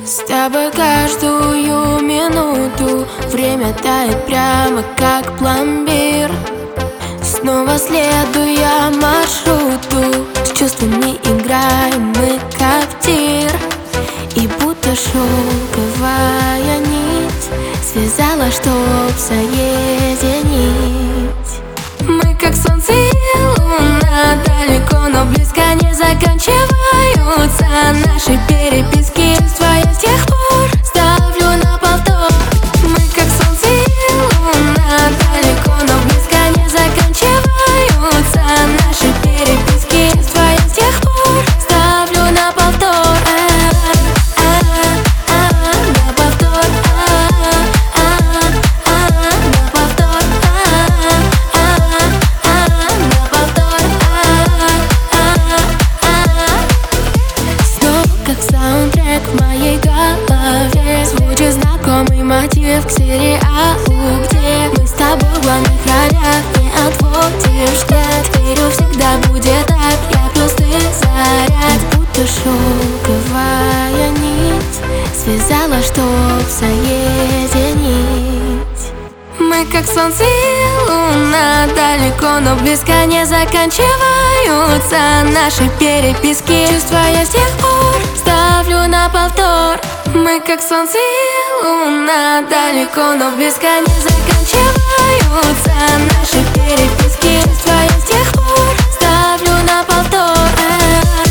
С тобой каждую минуту время тает прямо как пломбир. Снова следуя маршруту, с чувствами играем мы как в тир. И будто шелковая нить связала, чтоб соединить. Мы как солнце и луна, далеко, но близко не заканчиваются наши переписки. Чувства я с тех пор ставлю на повтор. Мы как солнце и луна, далеко, но близко не заканчиваются наши переписки. Чувства я с тех пор ставлю на повтор. На повтор, на повтор, на повтор. Снова как саундтрек в моей голове звучит знакомый мотив к сериалу, где мы с тобой в главных ролях. Не отводишь взгляд, верю, всегда будет так. Я просто заряд, будто шелковая нить связала, чтоб соединить. Мы как солнце и луна, далеко, но близко не заканчиваются наши переписки. Чувства я с тех пор ставлю на повтор. Мы как солнце и луна, далеко, но близко не заканчиваются наши переписки. Чувства я с тех пор ставлю на повтор.